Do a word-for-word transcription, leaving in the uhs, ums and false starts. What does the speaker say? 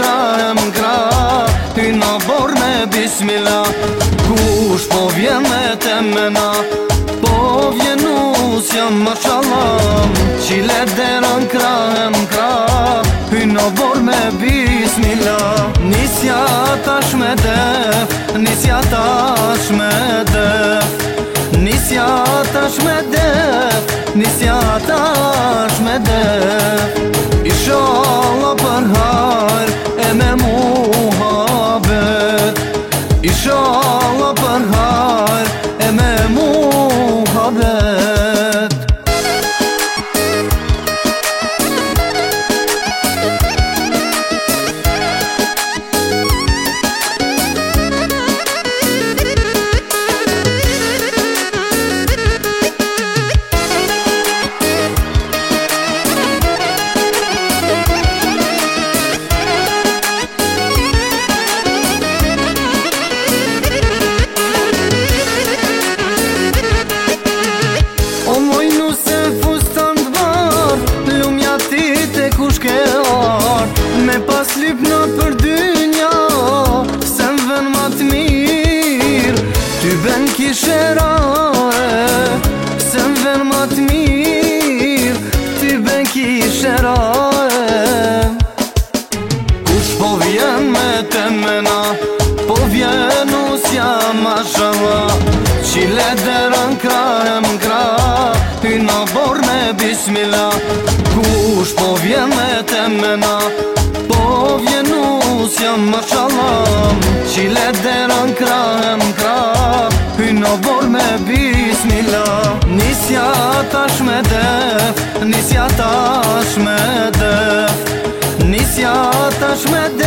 krah, em krah, hyna bor me bismillah. Kush po vjen me temena, po vjen usja mashallah. Qile deran krah, em krah, hyna bor me bismillah. Nisja tash me def, nisja tash me def, nisja tash me def, nisja tash me def. Inshallah për har e me muhabet, inshallah për har e me muhabet. Me pas lypna për dynja, se m'ven ma t'mirë, ty ben kisherae, se m'ven ma t'mirë, ty ben kisherae. Kush po vjen me temena, po vjen usja mashallah. Qile deran krah, em krah, hyna bor me bismillah. Kush po vjen me temena, po vjen usja mashallah. Qile deran krah, em krah, hyna bor me bismillah. Nisja tash me def, nisja tash me def, nisja tash me def,